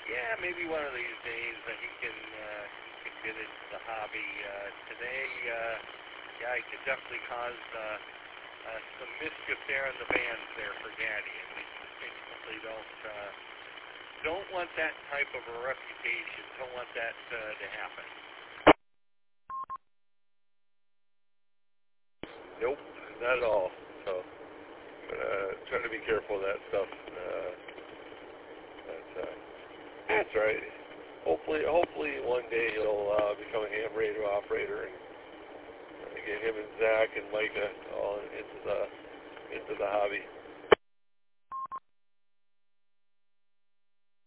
Yeah, maybe one of these days he can get into the hobby. Today, yeah, he could definitely cause some mischief there in the bands there for Gaddy, and we simply don't want that type of a reputation. Don't want that to happen. Nope, not at all. So trying to be careful of that stuff. That's right. Hopefully one day he'll become a ham radio operator and get him and Zach and Micah all into the hobby.